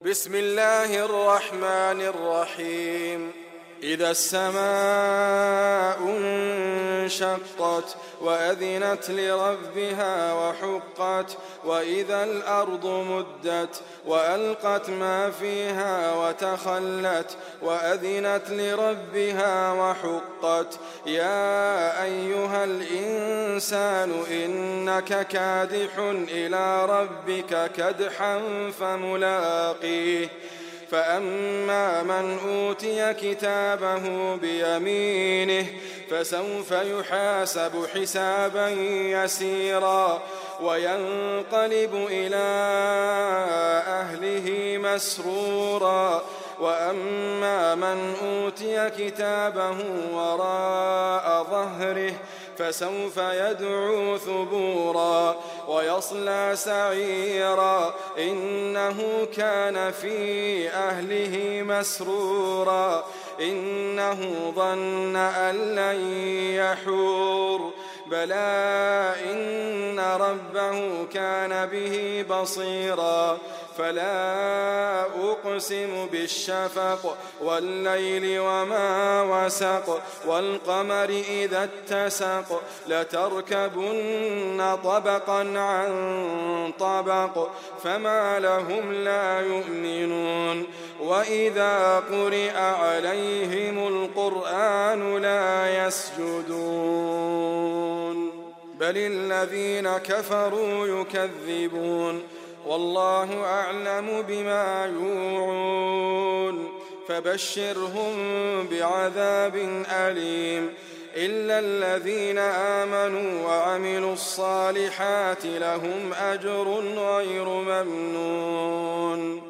بسم الله الرحمن الرحيم. إذا السماء انشقت وأذنت لربها وحقت وإذا الأرض مدت وألقت ما فيها وتخلت وأذنت لربها وحقت يا أيها الإنسان إنك كادح إلى ربك كدحا فملاقيه فأما من أوتي كتابه بيمينه فسوف يحاسب حسابا يسيرا وينقلب إلى أهله مسرورا وأما من أوتي كتابه وراء ظهره فسوف يدعو ثبورا ويصلى سعيرا إنه كان في أهله مسرورا إنه ظن أن لن يحور بلى إن ربه كان به بصيرا فلا أقسم بالشفق والليل وما وسق والقمر إذا اتسق لتركبن طبقا عن طبق فما لهم لا يؤمنون وإذا قرئ عليهم القرآن لا يسجدون بل الذين كفروا يكذبون والله أعلم بما يوعون فبشرهم بعذاب أليم إلا الذين آمنوا وعملوا الصالحات لهم أجر غير ممنون